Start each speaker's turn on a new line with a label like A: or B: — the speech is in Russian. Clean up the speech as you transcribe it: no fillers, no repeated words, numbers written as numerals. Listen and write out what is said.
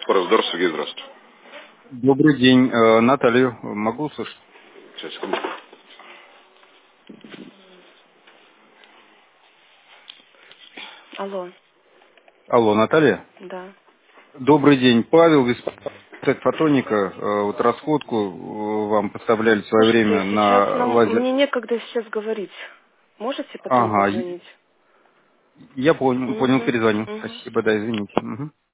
A: Форекс-Дор, Сергей, здравствуйте.
B: Добрый день. Наталью могу услышать?
A: Сейчас, секундочку. Алло,
B: Алло, Наталья?
A: да.
B: Добрый день. Павел, Фотоника. Вот расходку вам поставляли в свое
A: Слушайте,
B: время
A: сейчас
B: на
A: мне
B: лазер.
A: некогда сейчас говорить. Можете потом
B: Ага,
A: позвонить?
B: я понял,
A: Угу,
B: перезвоню.
A: угу.
B: Спасибо, да, извините. Мгм.